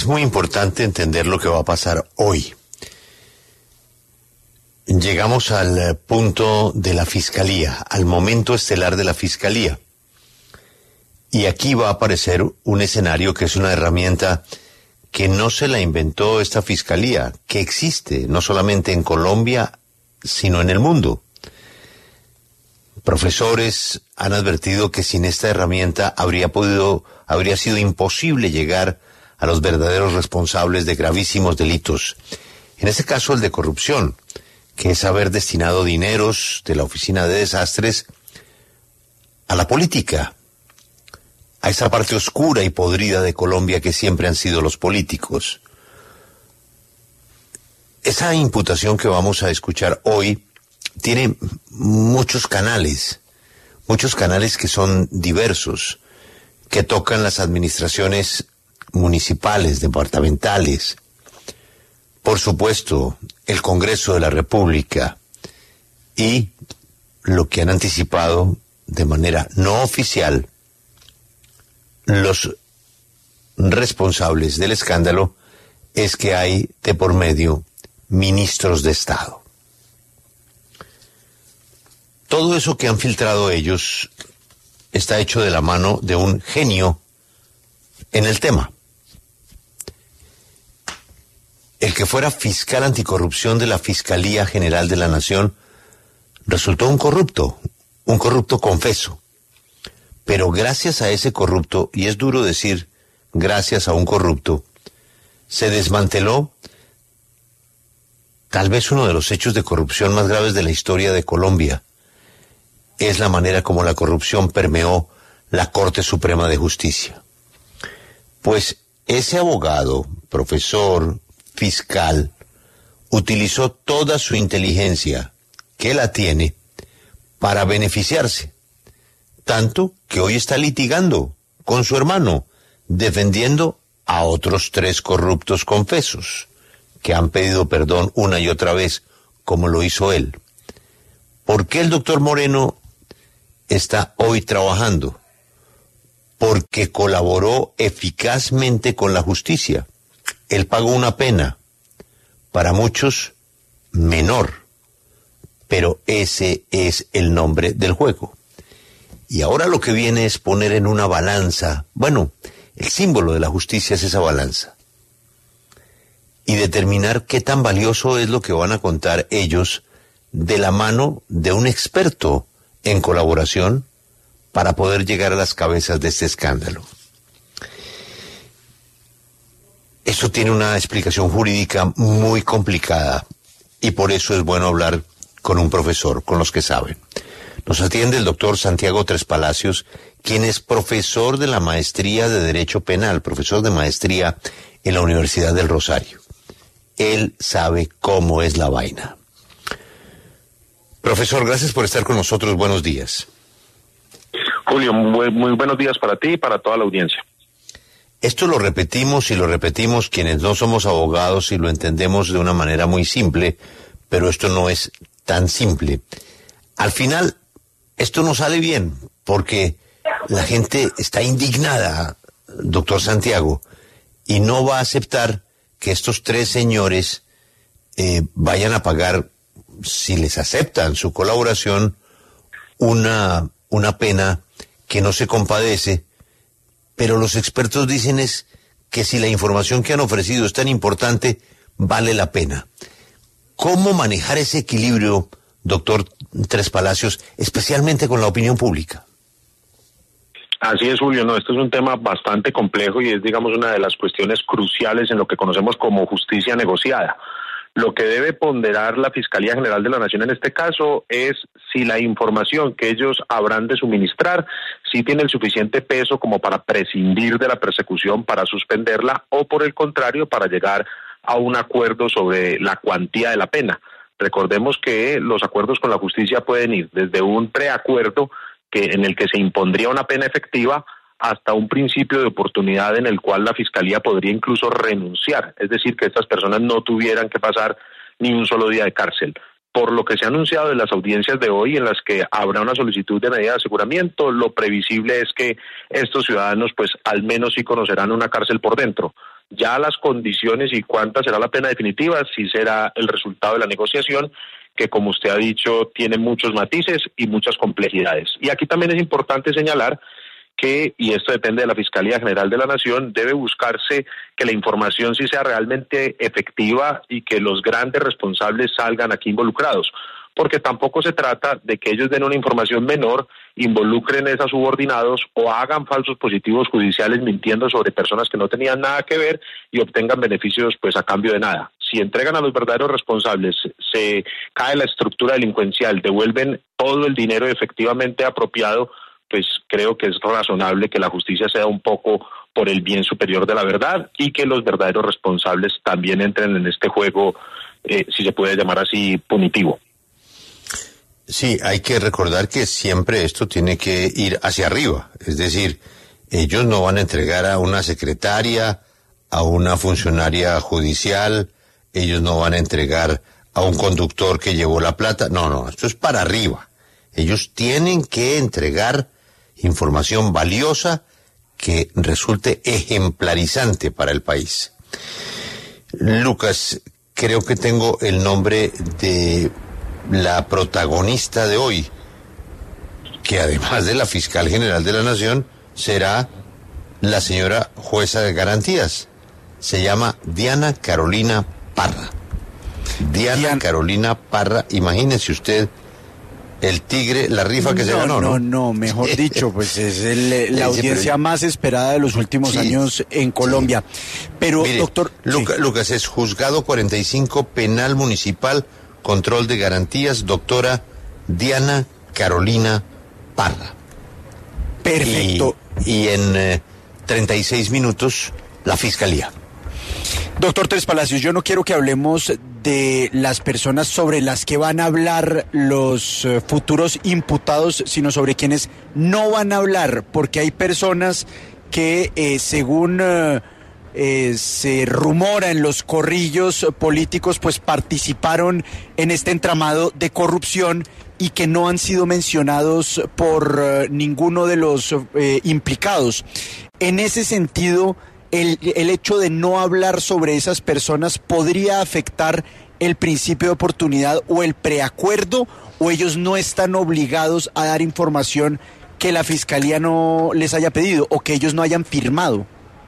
muy importante entender lo que va a pasar hoy. Llegamos al punto de la Fiscalía, al momento estelar de la Fiscalía. Y aquí va a aparecer un escenario que es una herramienta que no se la inventó esta Fiscalía, que existe no solamente en Colombia, sino en el mundo. Profesores han advertido que sin esta herramienta habría sido imposible llegar a los verdaderos responsables de gravísimos delitos. En este caso, el de corrupción, que es haber destinado dineros de la Oficina de Desastres a la política, a esa parte oscura y podrida de Colombia que siempre han sido los políticos. Esa imputación que vamos a escuchar hoy tiene muchos canales que son diversos, que tocan las administraciones municipales, departamentales, por supuesto, el Congreso de la República y lo que han anticipado de manera no oficial los responsables del escándalo es que hay de por medio ministros de Estado. Todo eso que han filtrado ellos está hecho de la mano de un genio en el tema. El que fuera fiscal anticorrupción de la Fiscalía General de la Nación resultó un corrupto confeso. Pero gracias a ese corrupto, y es duro decir gracias a un corrupto, se desmanteló tal vez uno de los hechos de corrupción más graves de la historia de Colombia. Es la manera como la corrupción permeó la Corte Suprema de Justicia. Pues ese abogado, profesor, fiscal, utilizó toda su inteligencia, que la tiene, para beneficiarse. Tanto que hoy está litigando con su hermano, defendiendo a otros 3 corruptos confesos, que han pedido perdón una y otra vez, como lo hizo él. ¿Por qué el doctor Moreno está hoy trabajando? Porque colaboró eficazmente con la justicia. Él pagó una pena, para muchos menor, pero ese es el nombre del juego. Y ahora lo que viene es poner en una balanza, bueno, el símbolo de la justicia es esa balanza, y determinar qué tan valioso es lo que van a contar ellos de la mano de un experto en colaboración para poder llegar a las cabezas de este escándalo. Eso tiene una explicación jurídica muy complicada y por eso es bueno hablar con un profesor, con los que saben. Nos atiende el doctor Santiago Tres Palacios, quien es profesor de la maestría de Derecho Penal, profesor de maestría en la Universidad del Rosario. Él sabe cómo es la vaina. Profesor, gracias por estar con nosotros. Buenos días. Julio, muy buenos días para ti y para toda la audiencia. Esto lo repetimos y lo repetimos quienes no somos abogados y lo entendemos de una manera muy simple, pero esto no es tan simple. Al final, esto no sale bien, porque la gente está indignada, doctor Santiago, y no va a aceptar que estos 3 señores vayan a pagar, si les aceptan su colaboración, una pena que no se compadece. Pero los expertos dicen es que si la información que han ofrecido es tan importante, vale la pena. ¿Cómo manejar ese equilibrio, doctor Tres Palacios, especialmente con la opinión pública? Así es, Julio, esto es un tema bastante complejo y es, digamos, una de las cuestiones cruciales en lo que conocemos como justicia negociada. Lo que debe ponderar la Fiscalía General de la Nación en este caso es si la información que ellos habrán de suministrar sí tiene el suficiente peso como para prescindir de la persecución, para suspenderla, o por el contrario, para llegar a un acuerdo sobre la cuantía de la pena. Recordemos que los acuerdos con la justicia pueden ir desde un preacuerdo en el que se impondría una pena efectiva hasta un principio de oportunidad en el cual la Fiscalía podría incluso renunciar, es decir, que estas personas no tuvieran que pasar ni un solo día de cárcel. Por lo que se ha anunciado en las audiencias de hoy, en las que habrá una solicitud de medida de aseguramiento, lo previsible es que estos ciudadanos, pues al menos sí conocerán una cárcel por dentro. Ya las condiciones y cuánta será la pena definitiva sí será el resultado de la negociación, que como usted ha dicho tiene muchos matices y muchas complejidades. Y aquí también es importante señalar que, y esto depende de la Fiscalía General de la Nación, debe buscarse que la información sí sea realmente efectiva y que los grandes responsables salgan aquí involucrados, porque tampoco se trata de que ellos den una información menor, involucren a esos subordinados o hagan falsos positivos judiciales mintiendo sobre personas que no tenían nada que ver y obtengan beneficios pues a cambio de nada. Si entregan a los verdaderos responsables, se cae la estructura delincuencial, devuelven todo el dinero efectivamente apropiado, pues creo que es razonable que la justicia sea un poco por el bien superior de la verdad y que los verdaderos responsables también entren en este juego, si se puede llamar así, punitivo. Sí, hay que recordar que siempre esto tiene que ir hacia arriba, es decir, ellos no van a entregar a una secretaria, a una funcionaria judicial, ellos no van a entregar a un conductor que llevó la plata, no, esto es para arriba. Ellos tienen que entregar información valiosa que resulte ejemplarizante para el país. Lucas, creo que tengo el nombre de la protagonista de hoy, que además de la fiscal general de la Nación, será la señora jueza de garantías. Se llama Diana Carolina Parra. Diana Carolina Parra, imagínese usted el tigre, la rifa que se ganó, ¿no? No, mejor dicho, pues es la audiencia más esperada de los últimos años en Colombia. Pero, mire, doctor... Lucas, es juzgado 45 penal municipal, control de garantías, doctora Diana Carolina Parra. Perfecto. Y en 36 minutos, la fiscalía. Doctor Tres Palacios, yo no quiero que hablemos de las personas sobre las que van a hablar los futuros imputados, sino sobre quienes no van a hablar, porque hay personas que según se rumora en los corrillos políticos, pues participaron en este entramado de corrupción y que no han sido mencionados por ninguno de los implicados. En ese sentido, el hecho de no hablar sobre esas personas podría afectar el principio de oportunidad o el preacuerdo, o ellos no están obligados a dar información que la Fiscalía no les haya pedido o que ellos no hayan firmado.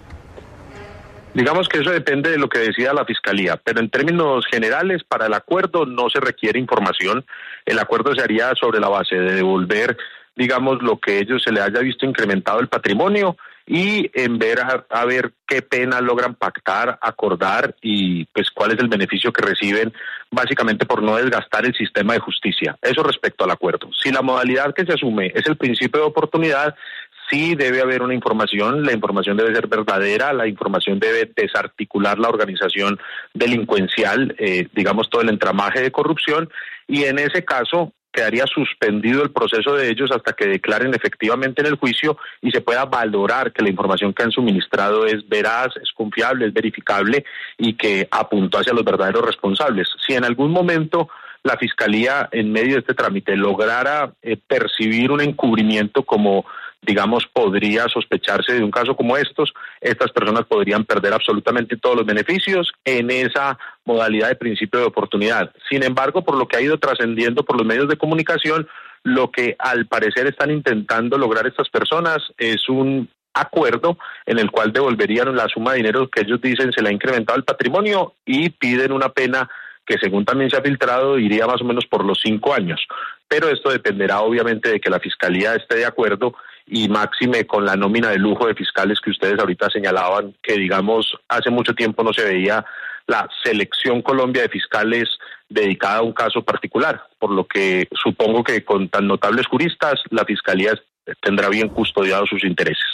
Digamos que eso depende de lo que decida la Fiscalía, pero en términos generales, para el acuerdo no se requiere información. El acuerdo se haría sobre la base de devolver, digamos, lo que ellos se les haya visto incrementado el patrimonio y en ver a ver qué pena logran pactar, acordar y pues cuál es el beneficio que reciben básicamente por no desgastar el sistema de justicia. Eso respecto al acuerdo. Si la modalidad que se asume es el principio de oportunidad, sí debe haber una información, la información debe ser verdadera, la información debe desarticular la organización delincuencial, digamos todo el entramaje de corrupción, y en ese caso quedaría suspendido el proceso de ellos hasta que declaren efectivamente en el juicio y se pueda valorar que la información que han suministrado es veraz, es confiable, es verificable y que apuntó hacia los verdaderos responsables. Si en algún momento la Fiscalía, en medio de este trámite, lograra percibir un encubrimiento como, digamos, podría sospecharse de un caso como estas personas podrían perder absolutamente todos los beneficios en esa modalidad de principio de oportunidad. Sin embargo, por lo que ha ido trascendiendo por los medios de comunicación, lo que al parecer están intentando lograr estas personas es un acuerdo en el cual devolverían la suma de dinero que ellos dicen se le ha incrementado el patrimonio y piden una pena que según también se ha filtrado iría más o menos por los 5 años. Pero esto dependerá obviamente de que la Fiscalía esté de acuerdo y máxime con la nómina de lujo de fiscales que ustedes ahorita señalaban, que digamos hace mucho tiempo no se veía la selección Colombia de fiscales dedicada a un caso particular, por lo que supongo que con tan notables juristas la Fiscalía tendrá bien custodiados sus intereses.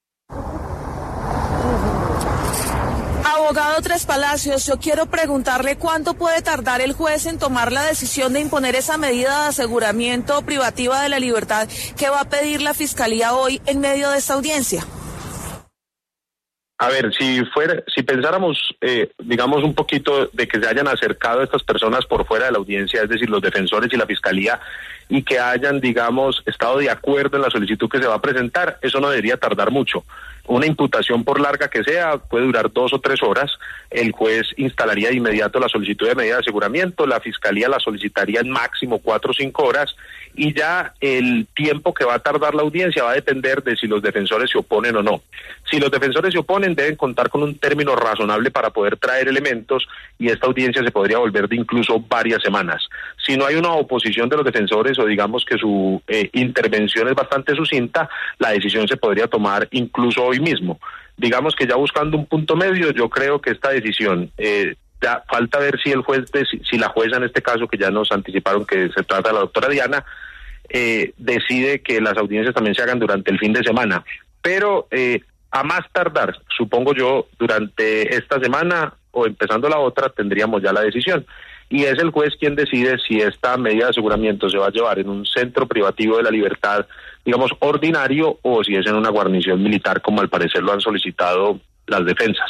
Abogado Tres Palacios, yo quiero preguntarle cuánto puede tardar el juez en tomar la decisión de imponer esa medida de aseguramiento privativa de la libertad que va a pedir la Fiscalía hoy en medio de esta audiencia. A ver, si pensáramos, digamos, un poquito de que se hayan acercado a estas personas por fuera de la audiencia, es decir, los defensores y la fiscalía, y que hayan, digamos, estado de acuerdo en la solicitud que se va a presentar, eso no debería tardar mucho. Una imputación, por larga que sea, puede durar 2 o 3 horas. El juez instalaría de inmediato la solicitud de medida de aseguramiento, la fiscalía la solicitaría en máximo 4 o 5 horas, y ya el tiempo que va a tardar la audiencia va a depender de si los defensores se oponen o no. Si los defensores se oponen, deben contar con un término razonable para poder traer elementos, y esta audiencia se podría volver de incluso varias semanas. Si no hay una oposición de los defensores, o digamos que su intervención es bastante sucinta, la decisión se podría tomar incluso hoy mismo. Digamos que ya buscando un punto medio, yo creo que esta decisión, ya falta ver si el juez, si la jueza en este caso, que ya nos anticiparon que se trata de la doctora Diana, decide que las audiencias también se hagan durante el fin de semana. Pero a más tardar, supongo yo, durante esta semana o empezando la otra, tendríamos ya la decisión. Y es el juez quien decide si esta medida de aseguramiento se va a llevar en un centro privativo de la libertad, digamos, ordinario, o si es en una guarnición militar, como al parecer lo han solicitado las defensas.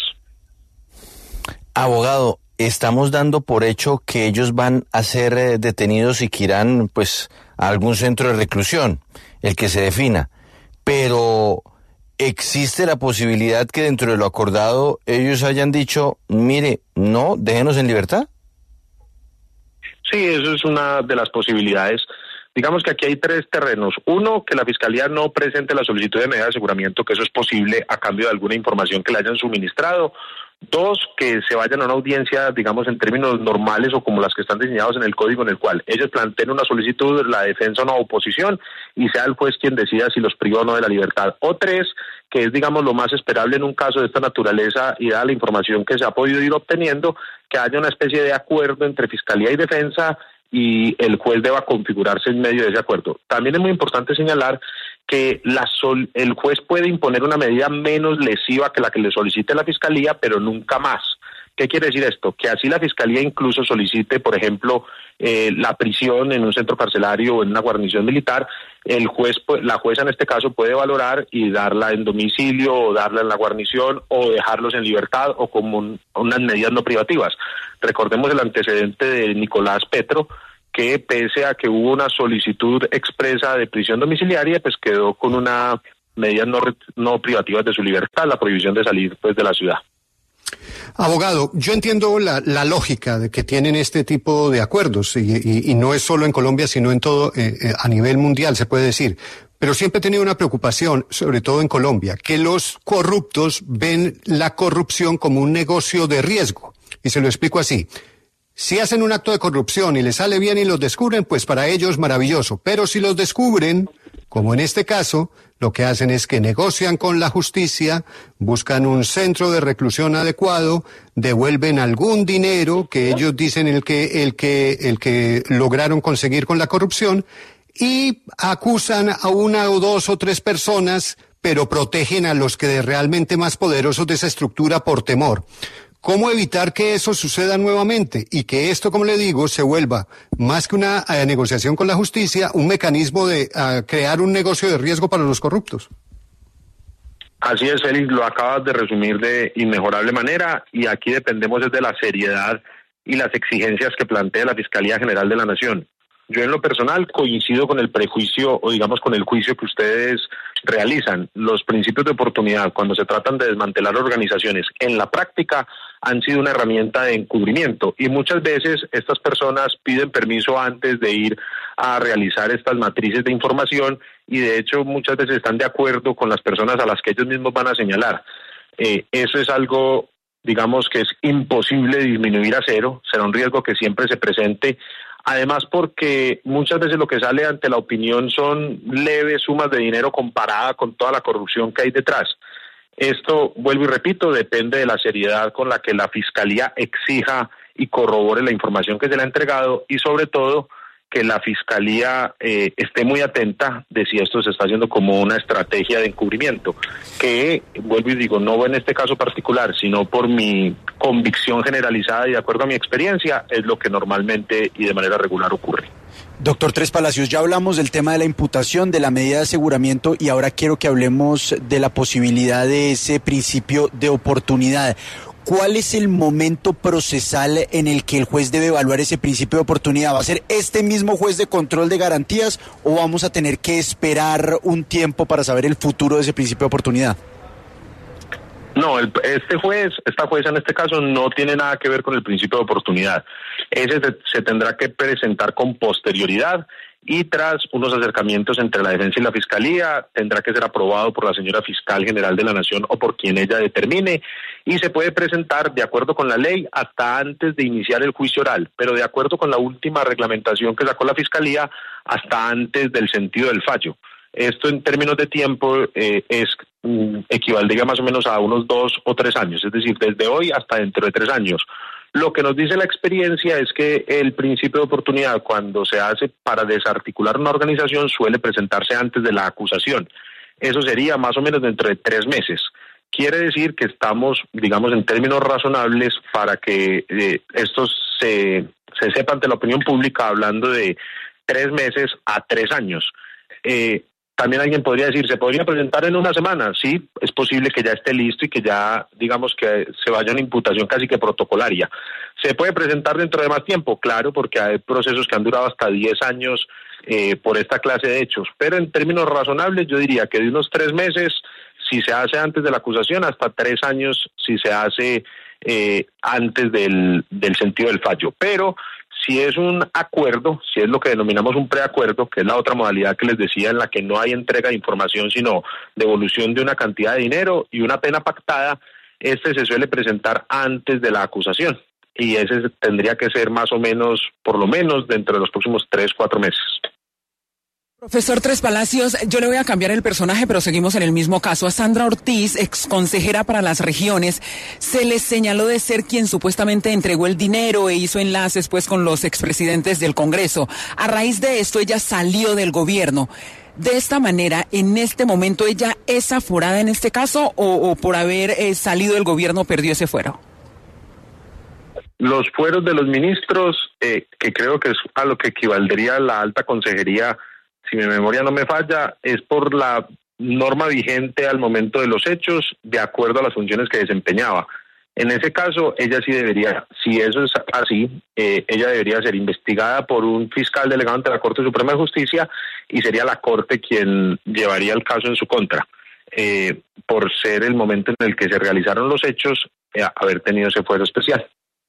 Abogado, estamos dando por hecho que ellos van a ser detenidos y que irán, pues, a algún centro de reclusión, el que se defina. Pero ¿existe la posibilidad que dentro de lo acordado ellos hayan dicho, mire, no, déjenos en libertad? Sí, eso es una de las posibilidades. Digamos que aquí hay 3 terrenos. Uno, que la Fiscalía no presente la solicitud de medida de aseguramiento, que eso es posible a cambio de alguna información que le hayan suministrado. 2, que se vayan a una audiencia, digamos, en términos normales o como las que están diseñados en el código, en el cual ellos planteen una solicitud, la defensa una oposición, y sea el juez quien decida si los priva o no de la libertad. O 3, que es, digamos, lo más esperable en un caso de esta naturaleza y dada la información que se ha podido ir obteniendo, que haya una especie de acuerdo entre Fiscalía y defensa, y el juez deba configurarse en medio de ese acuerdo. También es muy importante señalar que el juez puede imponer una medida menos lesiva que la que le solicite la Fiscalía, pero nunca más. ¿Qué quiere decir esto? Que así la Fiscalía incluso solicite, por ejemplo, la prisión en un centro carcelario o en una guarnición militar, la jueza en este caso puede valorar y darla en domicilio, o darla en la guarnición, o dejarlos en libertad, o como unas medidas no privativas. Recordemos el antecedente de Nicolás Petro, que pese a que hubo una solicitud expresa de prisión domiciliaria, pues quedó con una medida no privativa de su libertad, la prohibición de salir, pues, de la ciudad. Abogado, yo entiendo la lógica de que tienen este tipo de acuerdos, y no es solo en Colombia, sino en todo, a nivel mundial, se puede decir. Pero siempre he tenido una preocupación, sobre todo en Colombia, que los corruptos ven la corrupción como un negocio de riesgo. Y se lo explico así. Si hacen un acto de corrupción y les sale bien y los descubren, pues para ellos maravilloso. Pero si los descubren, como en este caso, lo que hacen es que negocian con la justicia, buscan un centro de reclusión adecuado, devuelven algún dinero que ellos dicen el que lograron conseguir con la corrupción, y acusan a 1 o 2 o 3 personas, pero protegen a los que realmente más poderosos de esa estructura por temor. ¿Cómo evitar que eso suceda nuevamente y que esto, como le digo, se vuelva más que una negociación con la justicia, un mecanismo de crear un negocio de riesgo para los corruptos? Así es, Félix, lo acabas de resumir de inmejorable manera, y aquí dependemos de la seriedad y las exigencias que plantea la Fiscalía General de la Nación. Yo en lo personal coincido con el prejuicio, o digamos con el juicio que ustedes realizan. Los principios de oportunidad, cuando se tratan de desmantelar organizaciones, en la práctica han sido una herramienta de encubrimiento, y muchas veces estas personas piden permiso antes de ir a realizar estas matrices de información, y de hecho muchas veces están de acuerdo con las personas a las que ellos mismos van a señalar. Eso es algo, digamos, que es imposible disminuir a cero, será un riesgo que siempre se presente. Además, porque muchas veces lo que sale ante la opinión son leves sumas de dinero comparada con toda la corrupción que hay detrás. Esto, vuelvo y repito, depende de la seriedad con la que la Fiscalía exija y corrobore la información que se le ha entregado, y sobre todo que la Fiscalía esté muy atenta de si esto se está haciendo como una estrategia de encubrimiento, que, vuelvo y digo, no en este caso particular, sino por mi convicción generalizada y de acuerdo a mi experiencia, es lo que normalmente y de manera regular ocurre. Doctor Tres Palacios, ya hablamos del tema de la imputación, de la medida de aseguramiento y ahora quiero que hablemos de la posibilidad de ese principio de oportunidad. ¿Cuál es el momento procesal en el que el juez debe evaluar ese principio de oportunidad? ¿Va a ser este mismo juez de control de garantías o vamos a tener que esperar un tiempo para saber el futuro de ese principio de oportunidad? No, esta jueza en este caso no tiene nada que ver con el principio de oportunidad. Ese se tendrá que presentar con posterioridad y tras unos acercamientos entre la defensa y la fiscalía, tendrá que ser aprobado por la señora fiscal general de la Nación o por quien ella determine, y se puede presentar de acuerdo con la ley hasta antes de iniciar el juicio oral, pero de acuerdo con la última reglamentación que sacó la fiscalía hasta antes del sentido del fallo. Esto en términos de tiempo equivaldría más o menos a unos 2 o 3 años, es decir, desde hoy hasta dentro de 3 años. Lo que nos dice la experiencia es que el principio de oportunidad, cuando se hace para desarticular una organización, suele presentarse antes de la acusación. Eso sería más o menos dentro de 3 meses. Quiere decir que estamos, digamos, en términos razonables para que esto se sepa ante la opinión pública, hablando de 3 meses a 3 años. También alguien podría decir, ¿se podría presentar en una semana? Sí, es posible que ya esté listo y que ya, digamos, que se vaya a una imputación casi que protocolaria. ¿Se puede presentar dentro de más tiempo? Claro, porque hay procesos que han durado hasta 10 años por esta clase de hechos. Pero en términos razonables, yo diría que de unos 3 meses, si se hace antes de la acusación, hasta 3 años si se hace antes del sentido del fallo. Pero si es un acuerdo, si es lo que denominamos un preacuerdo, que es la otra modalidad que les decía, en la que no hay entrega de información, sino devolución de una cantidad de dinero y una pena pactada, se suele presentar antes de la acusación. Y ese tendría que ser más o menos, por lo menos, dentro de los próximos 3-4 meses. Profesor Tres Palacios, yo le voy a cambiar el personaje, pero seguimos en el mismo caso. A Sandra Ortiz, exconsejera para las regiones, se le señaló de ser quien supuestamente entregó el dinero e hizo enlaces pues con los expresidentes del Congreso. A raíz de esto, ella salió del gobierno. De esta manera, en este momento, ¿ella es aforada en este caso o por haber salido del gobierno perdió ese fuero? Los fueros de los ministros, que creo que es a lo que equivaldría la alta consejería, si mi memoria no me falla, es por la norma vigente al momento de los hechos, de acuerdo a las funciones que desempeñaba. En ese caso, ella sí debería, si eso es así, ella debería ser investigada por un fiscal delegado ante la Corte Suprema de Justicia y sería la Corte quien llevaría el caso en su contra, por ser el momento en el que se realizaron los hechos, haber tenido ese fuero especial.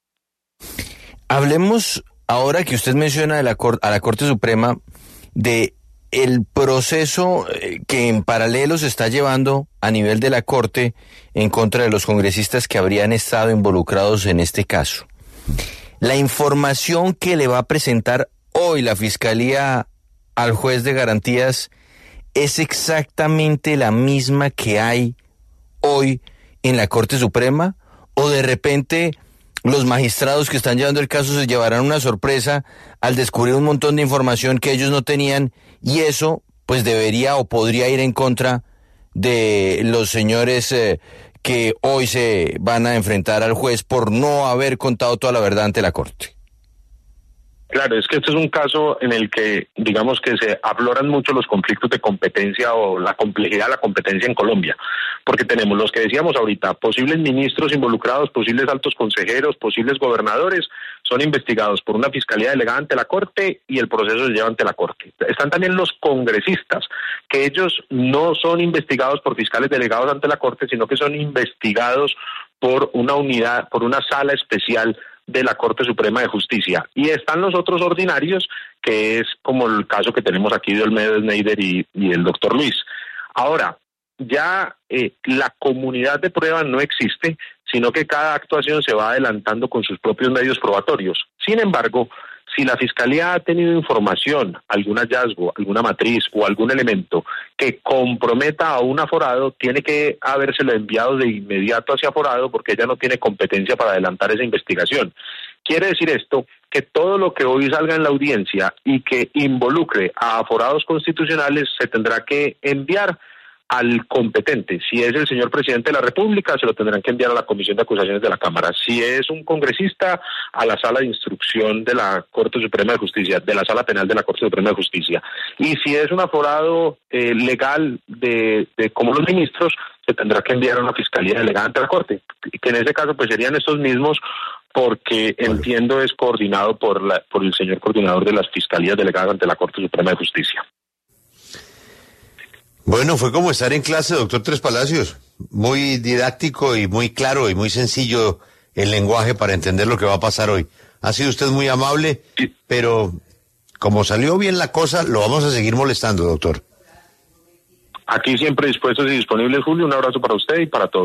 Hablemos, ahora que usted menciona a la Corte Suprema, de el proceso que en paralelo se está llevando a nivel de la Corte en contra de los congresistas que habrían estado involucrados en este caso. La información que le va a presentar hoy la Fiscalía al juez de garantías es exactamente la misma que hay hoy en la Corte Suprema, o de repente los magistrados que están llevando el caso se llevarán una sorpresa al descubrir un montón de información que ellos no tenían, y eso pues debería o podría ir en contra de los señores que hoy se van a enfrentar al juez por no haber contado toda la verdad ante la Corte. Claro, es que este es un caso en el que, digamos que se afloran mucho los conflictos de competencia o la complejidad de la competencia en Colombia, porque tenemos los que decíamos ahorita, posibles ministros involucrados, posibles altos consejeros, posibles gobernadores, son investigados por una fiscalía delegada ante la Corte y el proceso se lleva ante la Corte. Están también los congresistas, que ellos no son investigados por fiscales delegados ante la Corte, sino que son investigados por una unidad, por una sala especial de la Corte Suprema de Justicia. Y están los otros ordinarios, que es como el caso que tenemos aquí de Olmedo Schneider y el doctor Luis. Ahora, ya la comunidad de prueba no existe, sino que cada actuación se va adelantando con sus propios medios probatorios. Sin embargo, si la Fiscalía ha tenido información, algún hallazgo, alguna matriz o algún elemento que comprometa a un aforado, tiene que habérselo enviado de inmediato hacia aforado, porque ella no tiene competencia para adelantar esa investigación. Quiere decir esto que todo lo que hoy salga en la audiencia y que involucre a aforados constitucionales se tendrá que enviar al competente. Si es el señor presidente de la República, se lo tendrán que enviar a la Comisión de Acusaciones de la Cámara. Si es un congresista, a la Sala de Instrucción de la Corte Suprema de Justicia, de la Sala Penal de la Corte Suprema de Justicia. Y si es un aforado legal de como los ministros, se tendrá que enviar a una Fiscalía Delegada ante la Corte, que en ese caso pues serían estos mismos, porque entiendo es coordinado por el señor coordinador de las Fiscalías Delegadas ante la Corte Suprema de Justicia. Bueno, fue como estar en clase, doctor Tres Palacios. Muy didáctico y muy claro y muy sencillo el lenguaje para entender lo que va a pasar hoy. Ha sido usted muy amable, pero como salió bien la cosa, lo vamos a seguir molestando, doctor. Aquí siempre dispuestos y disponibles, Julio. Un abrazo para usted y para todos.